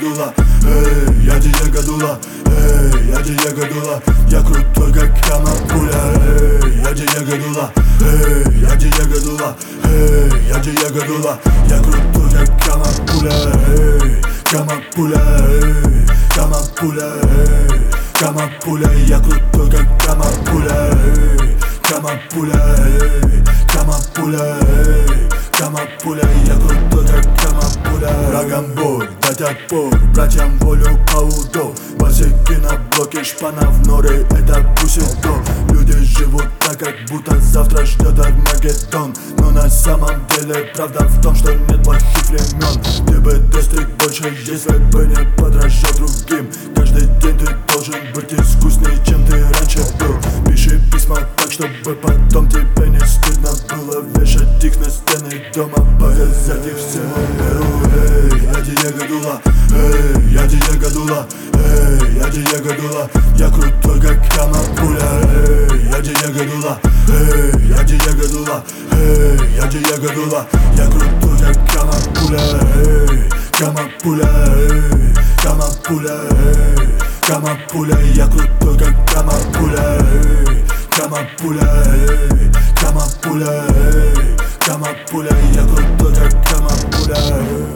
Дула, эй, я Диего Дула, эй, я Диего Дула, я крутой как Камапуля, эй, я Диего Дула, эй, я Диего Дула, эй, я Диего Дула, я крутой как Камапуля, эй, Камапуля, эй, Камапуля, эй, Камапуля, я крутой как Камапуля, эй, Камапуля, эй, Камапуля, эй, Камапуля, я крутой как Камапуля. Врагам бой, дать отпор, братьям волю аудо. Базики на блоке, шпана в норы, это бусидо. Люди живут так, как будто завтра ждет Армагеддон. Но на самом деле правда в том, что нет плохих времен. Где бы достиг больше, если бы не подражал другим. Каждый день ты должен быть искуснее, чем ты раньше был. Пиши письма так, чтобы потом тебе не стыдно было вешать их на стены дома, показать их всему миру. Эй, я Диего Дула, эй, я Диего Дула, эй, я Диего Дула, я крутой как Камапуля, эй, я Диего Дула, эй, я Диего Дула, эй, я Диего Дула, я крутой как Камапуля, эй, Камапуля, эй, Камапуля, эй, Камапуля, я крутой как Камапуля, эй, Камапуля, эй, Камапуля, эй, Камапуля, я крутой как Камапуля.